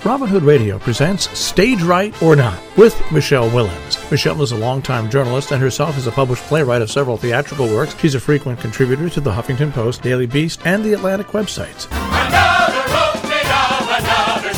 Robin Hood Radio presents Stage Right or Not with Michelle Willens. Michelle is a longtime journalist and herself is a published playwright of several theatrical works. She's a frequent contributor to the Huffington Post, Daily Beast, and the Atlantic websites. Another opening of another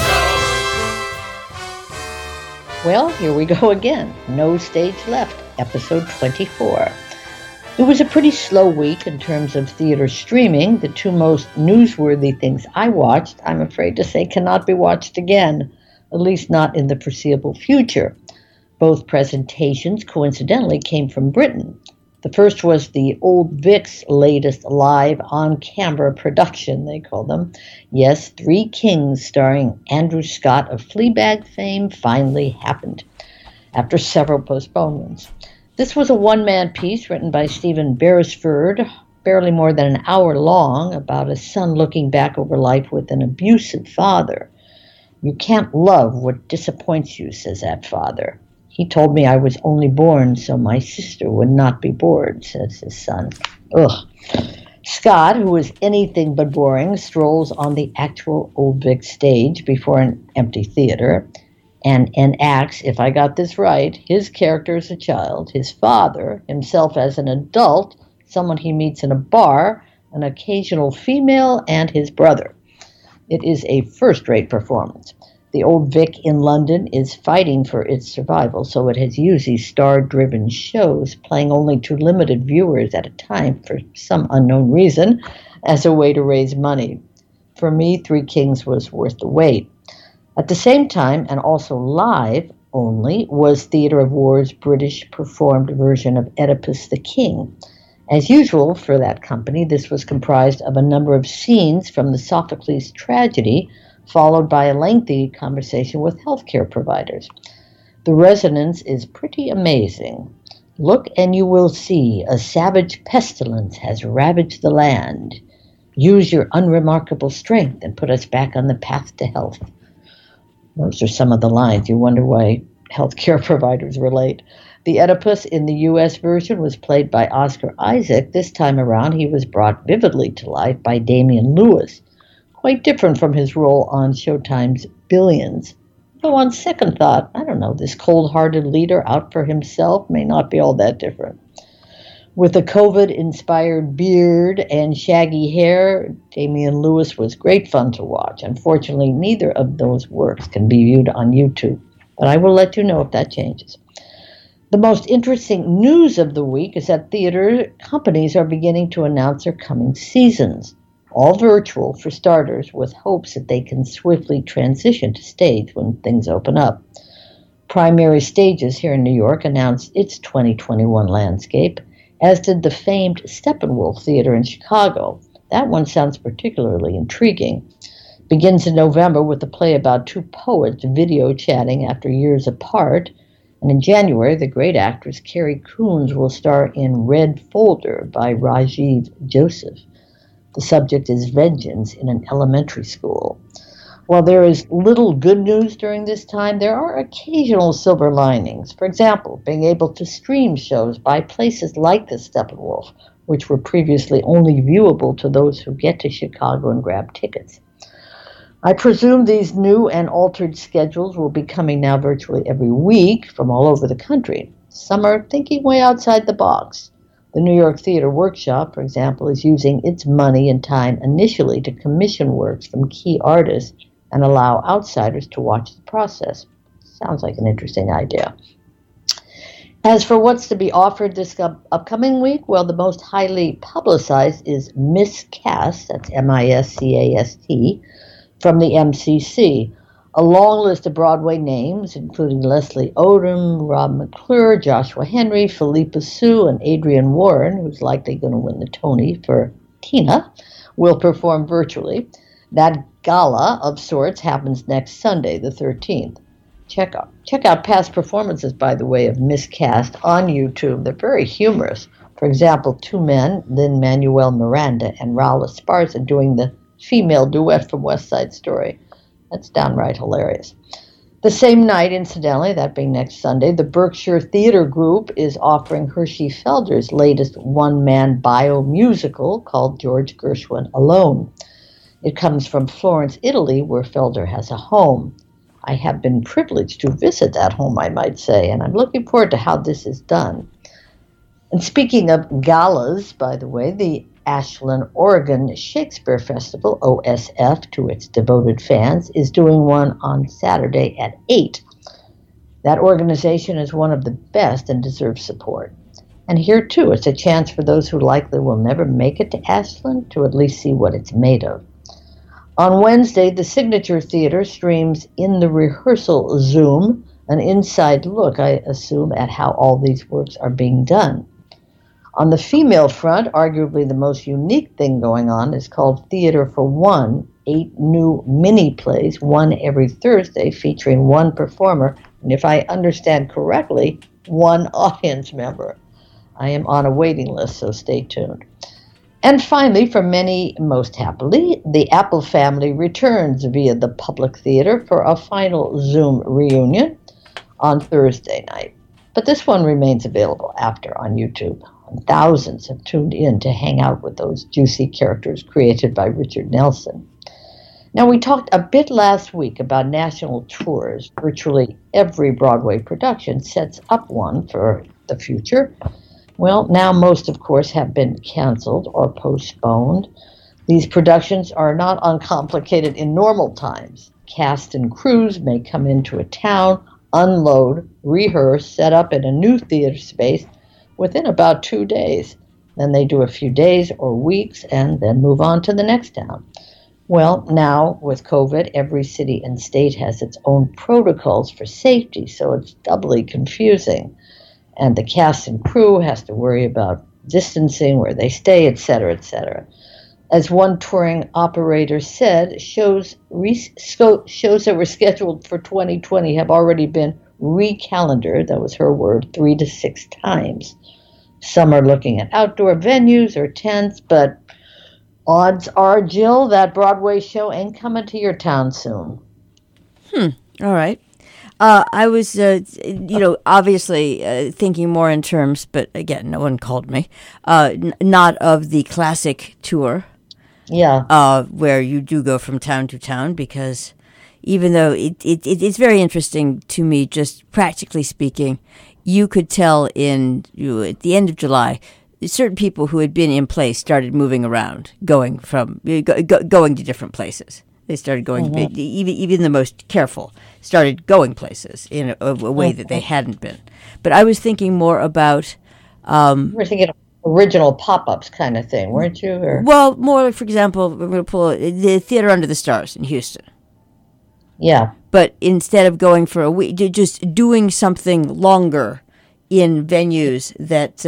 show. Well, here we go again. No Stage Left, episode 24. It was a pretty slow week in terms of theater streaming. The two most newsworthy things I watched, I'm afraid to say, cannot be watched again, at least not in the foreseeable future. Both presentations, coincidentally, came from Britain. The first was the Old Vic's latest live on-camera production, they call them. Yes, Three Kings, starring Andrew Scott of Fleabag fame, finally happened after several postponements. This was a one-man piece written by Stephen Beresford, barely more than an hour long, about a son looking back over life with an abusive father. "You can't love what disappoints you," says that father. "He told me I was only born so my sister would not be bored," says his son. Ugh. Scott, who is anything but boring, strolls on the actual Old Vic stage before an empty theater and enacts, if I got this right, his character as a child, his father, himself as an adult, someone he meets in a bar, an occasional female, and his brother. It is a first-rate performance. The Old Vic in London is fighting for its survival, so it has used these star-driven shows, playing only to limited viewers at a time for some unknown reason, as a way to raise money. For me, Three Kings was worth the wait. At the same time, and also live only, was Theatre of War's British-performed version of Oedipus the King. As usual for that company, this was comprised of a number of scenes from the Sophocles tragedy, followed by a lengthy conversation with healthcare providers. The resonance is pretty amazing. "Look and you will see a savage pestilence has ravaged the land. Use your unremarkable strength and put us back on the path to health." Those are some of the lines. You wonder why healthcare providers relate. The Oedipus in the U.S. version was played by Oscar Isaac. This time around, he was brought vividly to life by Damian Lewis, quite different from his role on Showtime's Billions. Though on second thought, I don't know, this cold-hearted leader out for himself may not be all that different. With a COVID-inspired beard and shaggy hair, Damian Lewis was great fun to watch. Unfortunately, neither of those works can be viewed on YouTube, but I will let you know if that changes. The most interesting news of the week is that theater companies are beginning to announce their coming seasons, all virtual for starters, with hopes that they can swiftly transition to stage when things open up. Primary Stages here in New York announced its 2021 landscape, as did the famed Steppenwolf Theater in Chicago. That one sounds particularly intriguing. Begins in November with a play about two poets video chatting after years apart. And in January, the great actress Carrie Coons will star in Red Folder by Rajiv Joseph. The subject is vengeance in an elementary school. While there is little good news during this time, there are occasional silver linings. For example, being able to stream shows by places like the Steppenwolf, which were previously only viewable to those who get to Chicago and grab tickets. I presume these new and altered schedules will be coming now virtually every week from all over the country. Some are thinking way outside the box. The New York Theater Workshop, for example, is using its money and time initially to commission works from key artists and allow outsiders to watch the process. Sounds like an interesting idea. As for what's to be offered this upcoming week, well, the most highly publicized is Miscast, that's M-I-S-C-A-S-T, from the MCC. A long list of Broadway names, including Leslie Odom, Rob McClure, Joshua Henry, Philippa Sue, and Adrienne Warren, who's likely going to win the Tony for Tina, will perform virtually. That gala of sorts happens next Sunday, the 13th. Check out past performances, by the way, of Miscast on YouTube. They're very humorous. For example, two men, Lin-Manuel Miranda and Raul Esparza, doing the female duet from West Side Story. That's downright hilarious. The same night, incidentally, that being next Sunday, the Berkshire Theater Group is offering Hershey Felder's latest one-man bio-musical called George Gershwin Alone. It comes from Florence, Italy, where Felder has a home. I have been privileged to visit that home, I might say, and I'm looking forward to how this is done. And speaking of galas, by the way, the Ashland, Oregon Shakespeare Festival, OSF, to its devoted fans, is doing one on Saturday at 8. That organization is one of the best and deserves support. And here, too, it's a chance for those who likely will never make it to Ashland to at least see what it's made of. On Wednesday, the Signature Theater streams In the Rehearsal Zoom, an inside look, I assume, at how all these works are being done. On the female front, arguably the most unique thing going on is called Theater for One, 8 new mini plays, one every Thursday, featuring one performer, and if I understand correctly, one audience member. I am on a waiting list, so stay tuned. And finally, for many, most happily, the Apple family returns via the Public Theater for a final Zoom reunion on Thursday night. But this one remains available after on YouTube. And thousands have tuned in to hang out with those juicy characters created by Richard Nelson. Now, we talked a bit last week about national tours. Virtually every Broadway production sets up one for the future. Well, now most, of course, have been canceled or postponed. These productions are not uncomplicated in normal times. Cast and crews may come into a town, unload, rehearse, set up in a new theater space within about 2 days. Then they do a few days or weeks and then move on to the next town. Well, now with COVID, every city and state has its own protocols for safety, so it's doubly confusing. And the cast and crew has to worry about distancing, where they stay, etc., etc. As one touring operator said, shows that were scheduled for 2020 have already been recalendared, that was her word, 3 to 6 times. Some are looking at outdoor venues or tents, but odds are, Jill, that Broadway show ain't coming to your town soon. All right. I was, obviously thinking more in terms, but again, no one called me, not of the classic tour. Yeah. Where you do go from town to town, because even though it's very interesting to me, just practically speaking, you could tell at the end of July, certain people who had been in place started moving around, going to different places. They started going, even the most careful started going places in a way that they hadn't been. But I was thinking more about... you were thinking of original pop-ups kind of thing, weren't you? Or? Well, more like, for example, we're going to pull the Theater Under the Stars in Houston. Yeah. But instead of going for a week, just doing something longer in venues that...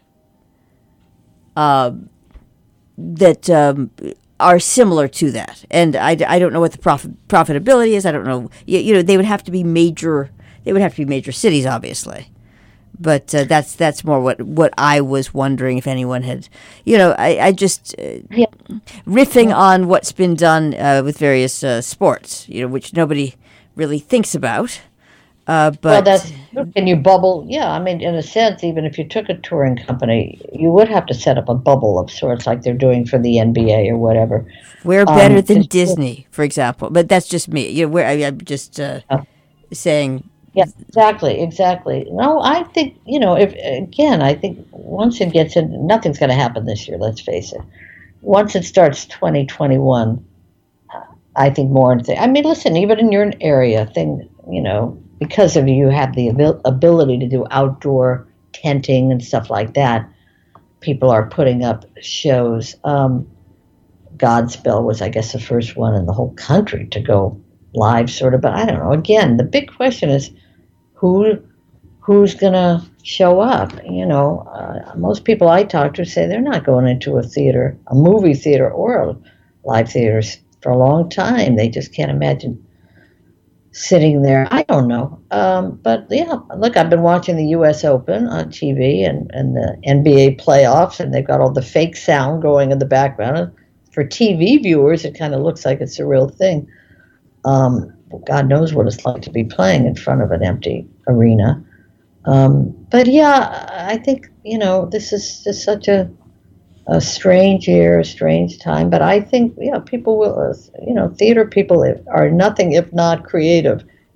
are similar to that, and I don't know what the profitability is. I don't know. They would have to be major. They would have to be major cities, obviously. But that's more what I was wondering if anyone had. I just riffing on what's been done with various sports. Which nobody really thinks about. But well, that's can you bubble? Yeah, I mean, in a sense, even if you took a touring company, you would have to set up a bubble of sorts, like they're doing for the NBA or whatever. We're better than Disney, for example. But that's just me. I'm just saying. Yeah, exactly. No, I think I think once it gets in, nothing's going to happen this year. Let's face it. Once it starts 2021, I think more. I mean, listen, even in your area, because of you have the ability to do outdoor tenting and stuff like that, people are putting up shows. Godspell was, I guess, the first one in the whole country to go live, sort of. But I don't know. Again, the big question is who's going to show up? Most people I talk to say they're not going into a movie theater or a live theater for a long time. They just can't imagine sitting there. I don't know. But yeah, look, I've been watching the U.S. Open on TV and the NBA playoffs, and they've got all the fake sound going in the background. For TV viewers, it kind of looks like it's a real thing. God knows what it's like to be playing in front of an empty arena. But yeah, I think, this is just such a strange year, a strange time. But I think, people will, theater people are nothing if not creative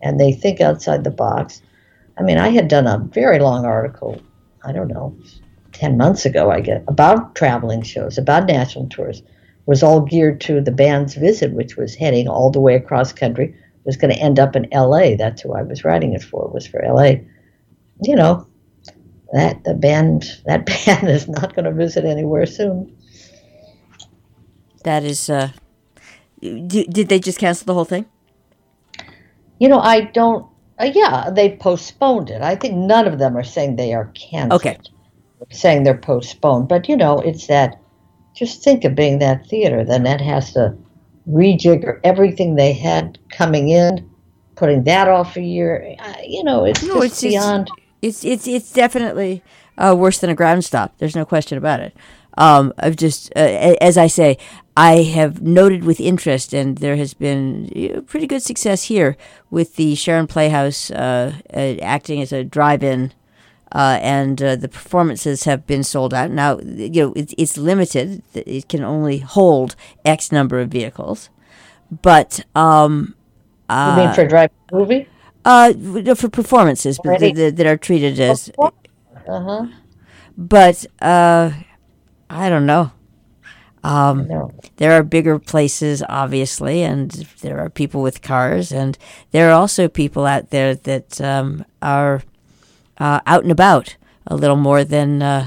and they think outside the box. I mean, I had done a very long article, I don't know, 10 months ago, I guess, about traveling shows, about national tours. It was all geared to the band's visit, which was heading all the way across country, was going to end up in L.A. That's who I was writing it for, was for L.A. You know, that band is not going to visit anywhere soon. That is, did they just cancel the whole thing? You know, I don't, yeah, they postponed it. I think none of them are saying they are canceled. Okay. They're saying they're postponed. But, you know, it's that, just think of being that theater, then that has to rejigger everything they had coming in, putting that off a year. You know, it's beyond. It's definitely worse than a ground stop. There's no question about it. I've just, as I say, I have noted with interest, and there has been pretty good success here with the Sharon Playhouse acting as a drive-in, and the performances have been sold out. Now, you know, it's limited; it can only hold X number of vehicles. But you mean for a drive-in movie? For performances that are treated as. Uh-huh. But I don't know. There are bigger places, obviously, and there are people with cars, and there are also people out there that are out and about a little more than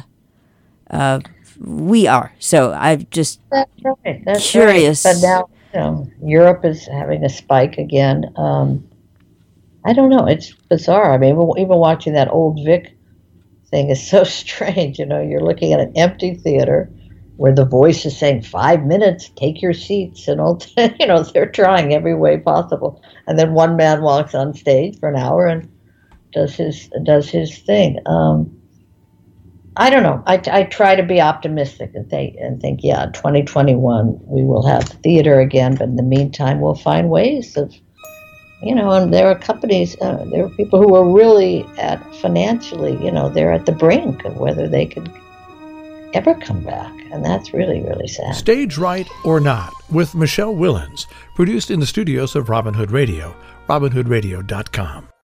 we are. So I'm just That's curious. Right. But now, you know, Europe is having a spike again. I don't know. It's bizarre. I mean, even watching that old Vic thing is so strange. You know, you're looking at an empty theater where the voice is saying 5 minutes, take your seats, and all. You know, they're trying every way possible, and then one man walks on stage for an hour and does his thing. I don't know. I try to be optimistic and think, yeah, 2021 we will have theater again, but in the meantime we'll find ways of. You know, and there are companies, there are people who are really financially, you know, they're at the brink of whether they could ever come back. And that's really, really sad. Stage Right or Not with Michelle Willens, produced in the studios of Robin Hood Radio, robinhoodradio.com.